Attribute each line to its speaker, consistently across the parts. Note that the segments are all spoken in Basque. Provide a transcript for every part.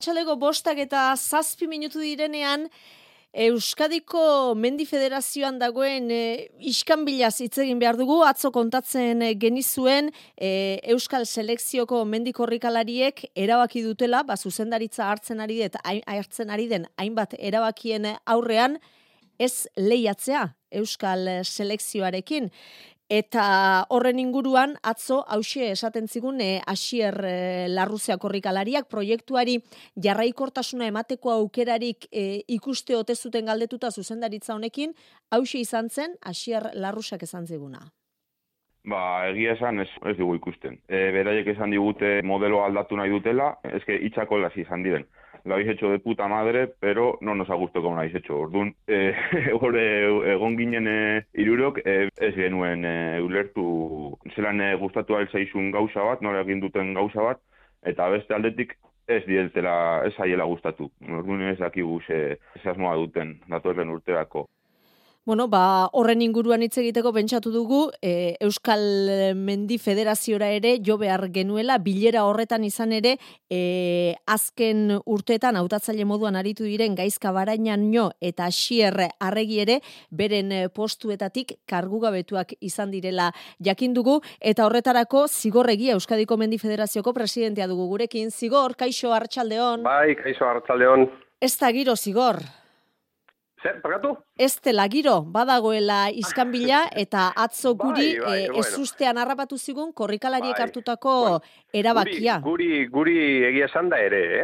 Speaker 1: Txalego 5:07 direnean, Euskadiko Mendi Federazioan dagoen iskanbilaz hitz egin behar dugu. Atzo kontatzen genizuen Euskal Selekzioko mendi korrikalariek erabaki dutela, zuzendaritza hartzen ari den hainbat erabakien aurrean, ez lehiatzea Euskal Selekzioarekin. Eta horren inguruan, atzo, hauxe esaten zigun, Asier Larruzea korrikalariak proiektuari jarraikortasuna emateko aukerarik ikuste ote zuten galdetuta zuzendaritza honekin, hauxe izan zen, Asier Larruzeak esan ziguna.
Speaker 2: Egia esan ez dugu ikusten. Beraiek esan digute modelo aldatu nahi dutela, hitzako lasi izan diren. Lo habéis hecho de puta madre, pero no nos ha gustado como lo habéis hecho. Orduan, egon ginen hirurok, ez genuen ulertu zelan gustatu zaizun gauza bat, nola egin duten gauza bat, eta beste aldetik ez aiela gustatu. Orduan ez dakigu ze asmoa duten datorren urterako.
Speaker 1: Horren inguruan hitz egiteko pentsatu dugu, Euskal Mendi Federaziora ere jo behar genuela, bilera horretan izan ere, azken urteetan hautatzaile moduan aritu diren Gaizka Barainaino eta Asier Arregi ere, beren postuetatik kargugabetuak izan direla jakin dugu, eta horretarako Zigor Egia Euskadiko Mendi Federazioko presidentea dugu gurekin. Zigor, kaixo, arratsaldeon.
Speaker 3: Bai, kaixo, arratsaldeon.
Speaker 1: Ez da giro, Zigor.
Speaker 3: Zer, pagatu?
Speaker 1: Ez dela giro, badagoela iskanbila eta atzo guri ezustean harrapatu zigun korrikalariek hartutako erabakia.
Speaker 3: Guri egia esan da ere,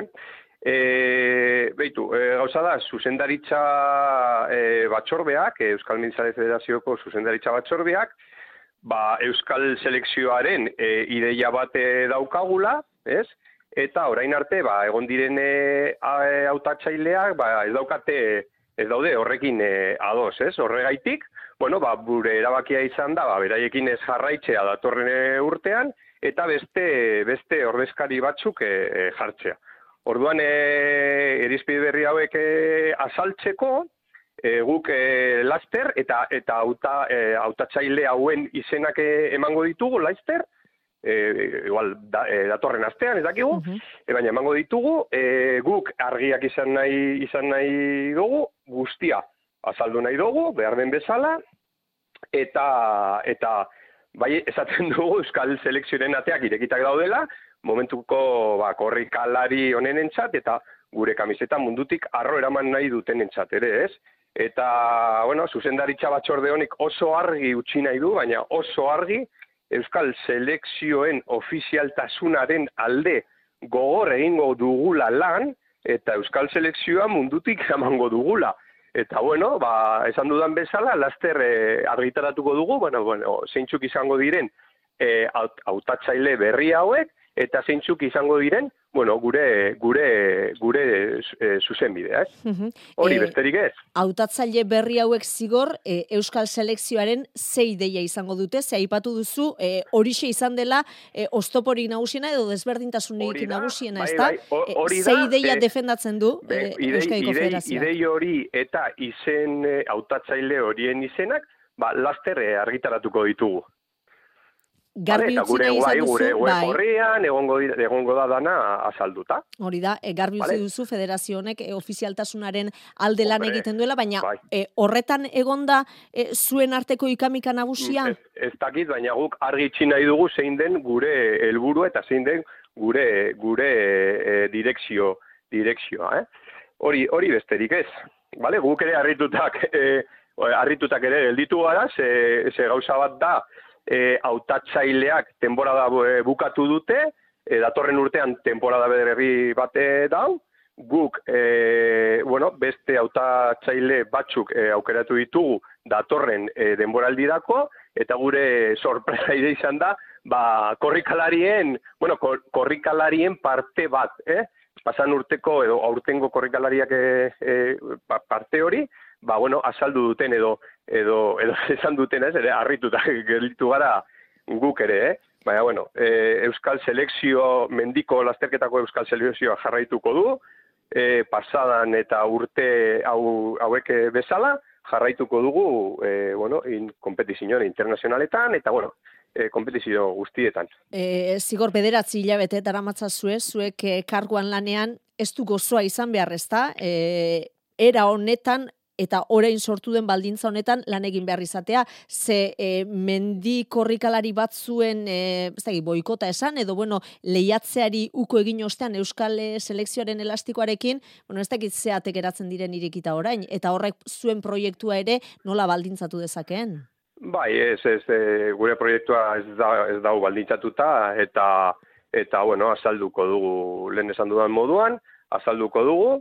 Speaker 3: gauza da, zuzendaritza batzordeak, Euskal Mendi Federazioko zuzendaritza batzordeak, Euskal Selekzioaren ideia bat daukagula, ez? Eta orain arte, egon diren hautatzaileak, ez daude horrekin ados, ez? Horregaitik, gure erabakia izan da, beraiekin ez jarraitzea datorren urtean, eta beste ordezkari batzuk jartzea. Orduan, irizpide berri hauek azaltzeko, guk laster, eta hautatzaile hauen izenak emango ditugu, laster, igual datorren astean, ez dakigu, baina emango ditugu, guk argiak izan nahi dugu, guztia azaldu nahi dugu, behar den bezala, eta bai esaten dugu Euskal Selekzioaren ateak irekitak daudela, momentuko korrikalari honen entzat, eta gure kamiseta mundutik arro eraman nahi duten entzat ere, ez? Eta, zuzendaritza batzorde honik oso argi utzi nahi du, baina oso argi, Euskal Selekzioen ofizialtasunaren alde gogor egingo dugula lan, eta Euskal Selekzioa mundutik emango dugula. Eta, esan dudan bezala, laster argitaratuko dugu, zeintzuk izango diren hautatzaile berri hauek, eta zeintzuk izango diren, gure zuzenbidea, ez? Hori besterik ez.
Speaker 1: Hautatzaile berri hauek Zigor, Euskal Selekzioaren ze ideia izango dute, ze aipatu duzu, horixe izan dela oztoporik nagusiena edo desberdintasunik nagusiena, ezta? Ze ideia defendatzen du Euskadiko Federazioak?
Speaker 3: Idei hori eta izen hautatzaile horien izenak, laster argitaratuko ditugu.
Speaker 1: Garbi utzi nahi izan duzu,
Speaker 3: gure horrean egongo da dana azalduta.
Speaker 1: Hori da, garbi utzi duzu federazio honek ofizialtasunaren alde lan egiten duela, baina horretan egonda zuen arteko ikamika nagusia?
Speaker 3: Ez dakit, baina guk argi itxi nahi dugu zein den gure helburu eta zein den gure direkzioa. Hori besterik ez. Guk ere harritutak ere gelditu gara, ze gauza bat da, hautatzaileak temporada bukatu dute, datorren urtean temporada berri bat dau, guk beste hautatzaile batzuk aukeratu ditugu datorren denboraldirako, eta gure sorpresa ide izan da, korrikalarien parte bat, pasan urteko edo aurtengo korrikalariak parte hori, azaldu duten edo esan duten ez, harrituta gelditu gara guk ere, baina, Euskal Selekzio, mendiko lasterketako Euskal Selekzioa jarraituko du, pasadan eta urte hauek bezala, jarraituko dugu, kompetizioan internazionaletan, eta, kompetizio guztietan.
Speaker 1: Zigor 9 hilabete daramatzazue, zuek karguan lanean, ez du gozoa izan behar, ezta? Era honetan eta orain sortu den baldintza honetan lan egin behar izatea, ze mendi korrikalari batzuen boikota esan, edo lehiatzeari uko egin ostean Euskal selekzioaren elastikoarekin, ez dakit zeatek geratzen diren irekita orain, eta horrek zuen proiektua ere nola baldintzatu dezakeen?
Speaker 3: Bai, gure proiektua ez dau baldintzatuta, eta azalduko dugu, lehen esan dudan moduan, azalduko dugu,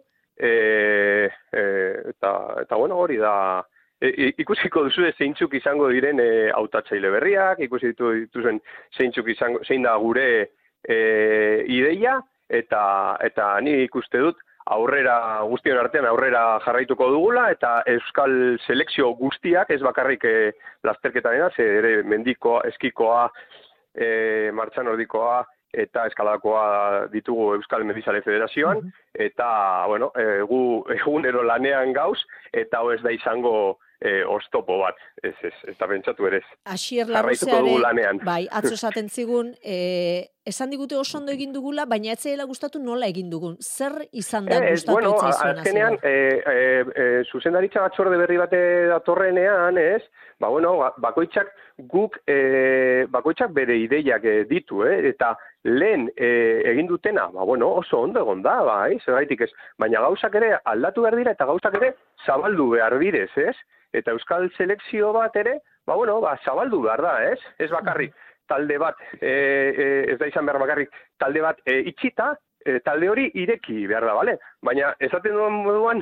Speaker 3: eta hori da, ikusiko duzu zeintzuk izango diren hautatzaile berriak, ikusi dituzen zeintzuk izango, zein da gure ideia, eta ni ikuste dut aurrera, guztion artean aurrera jarraituko dugula, eta euskal selekzio guztiak, ez bakarrik lasterketarena, ere mendikoa, eskikoa, martxan nordikoa, eta eskalakoa ditugu Euskal Mendizale Federazioan, eta, gu egunero lanean gauz, eta ez da izango oztopo bat, ez da pentsatu ere ez.
Speaker 1: Asier Larruzearen, bai, atzo esaten zigun, esan digute oso ondo egin dugula, baina ez zaila gustatu nola egin dugun. Zer izan da gustatu etzaizuena?
Speaker 3: Azkenean, zuzendaritza batzorde berri bate datorrenean, ez? Bakoitzak bere ideiak ditu, eta lehen egin dutena, oso ondo egon da, bai, zergaitik ez. Baina gauzak ere aldatu behar dira, eta gauzak ere zabaldu behar direz, ez? Eta euskal selekzio bat ere, zabaldu behar da, ez? Ez bakarrik, talde bat, ez da izan behar bakarrik, talde bat itxita, talde hori ireki behar da, bale? Baina, esaten duen moduan,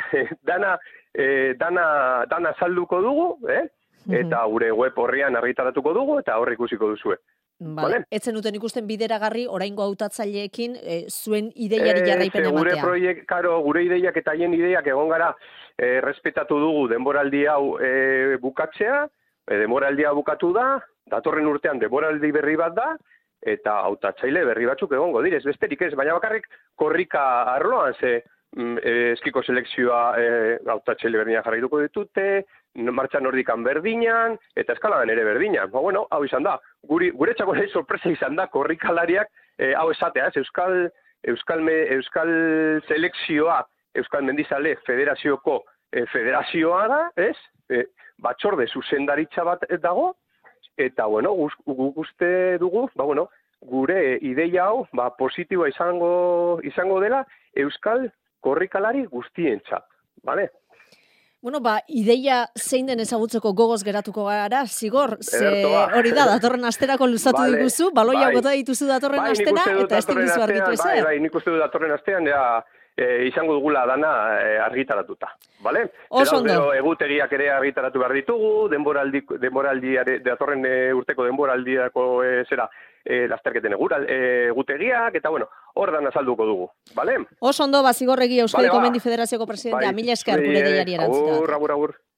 Speaker 3: dana salduko dugu, eta gure web horrian argitaratuko dugu, eta hor ikusiko duzue.
Speaker 1: Vale. Etzen duten ikusten bideragarri oraingo hautatzaileekin zuen ideiari jarraipena ematea.
Speaker 3: Gure ideiak eta haien ideiak egon gara respetatu dugu denboraldi hau bukatzea, denboraldia bukatu da, datorren urtean denboraldi berri bat da, eta hautatzaile berri batzuk egongo direz, besterik ez, baina bakarrik korrika arloan, eskiko selekzioa hautatzaile berdina jarraituko ditute, martxan nordikan berdinan, eta eskaladan ere berdinan. Hau izan da. Gure txako nahi sorpresa izan da, korrikalariak, hau esatea, Euskal selekzioa, Euskal Mendizale Federazioko federazioa da, ez? Batzorde zuzendaritza bat dago, eta, guk uste dugu, gure ideia hau, positiboa izango dela, Euskal korrikalari guztientzat, bale?
Speaker 1: Ideia zein den ezagutzeko gogoz geratuko gara, zigor, hori da, datorren asterako luzatu diguzu, baloia bota dituzu datorren astera, eta ez diguzu argitu ezer.
Speaker 3: Bai, nik uste du datorren astean, izango dugula dana argitaratuta, bale?
Speaker 1: Oso ondo.
Speaker 3: Egutegiak ere argitaratu behar ditugu, datorren urteko denboraldiako lasterketen egutegiak, eta hor dan azalduko dugu, bale?
Speaker 1: Oso ondo, Zigorregi Euskadiko Mendi Federazioko presidentea, mila esker gure deiari erantzita.
Speaker 3: Agur.